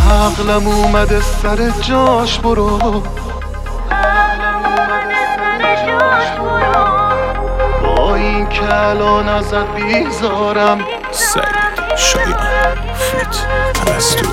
عقلم اومده سر جاش برو، با این که الان ازت بیزارم. سعید شایان فیت پرستو.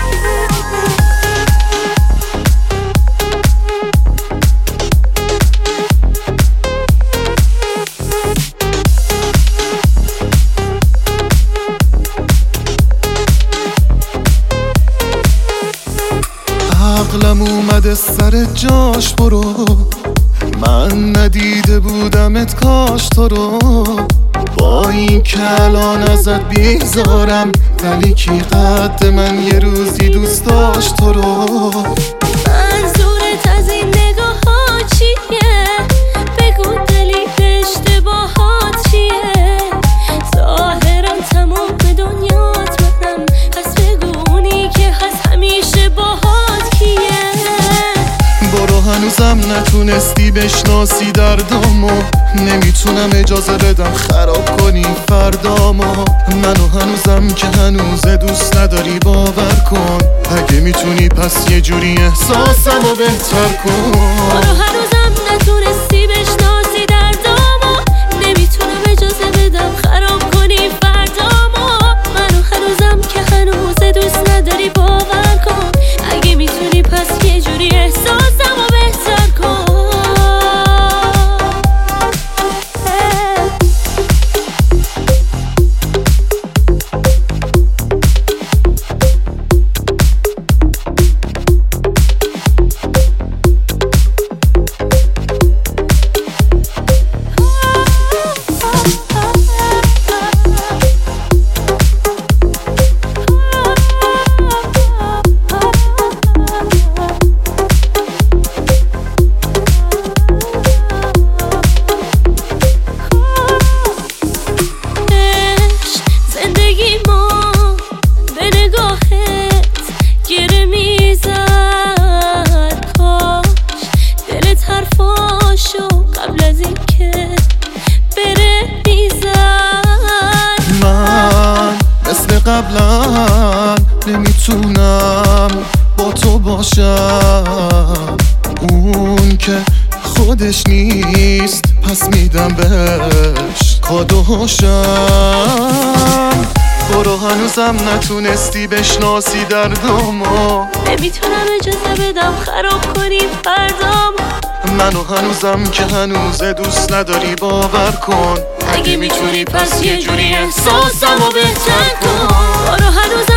عقلم اومده سر جاش برو، من ندیده بودمت کاش تو رو، با این که الان ازت بیزارم. ولی کی قد من یه روزی دوست داشت تو رو. منظورت از این نگاه ها چیه؟ بگو دلیل اشتباهات چیه؟ ظاهرم تمام به دنیات منم، پس بگو اونی که هست همیشه باهات کیه؟ برو هنوزم نتونستی بشناسی دردامو، نمیتونم اجازه بدم خراب کنی فردامو. منو هنوزم که هنوز دوست نداری باور کن، اگه میتونی پس یه جوری احساسمو بهتر کن. برو هنوزم نتونستی بشناسی دردامو، نمیتونم اجازه بدم خراب کنی فردامو. منو هنوزم که هنوز دوست نداری باور کن، اگه میتونی پس یه جوری احساسمو بهتر کن. قبلا نمیتونم با تو باشم، اون که خودش نیست پس میدم بهش کادوهاشم. برو هنوزم نتونستی بشناسی دردامو، نمیتونم اجازه بدم خراب کنی فردامو. منو هنوزم که هنوز دوست نداری باور کن، اگه میتونی پس یه جوری احساسمو بهتر کن. برو هنوزم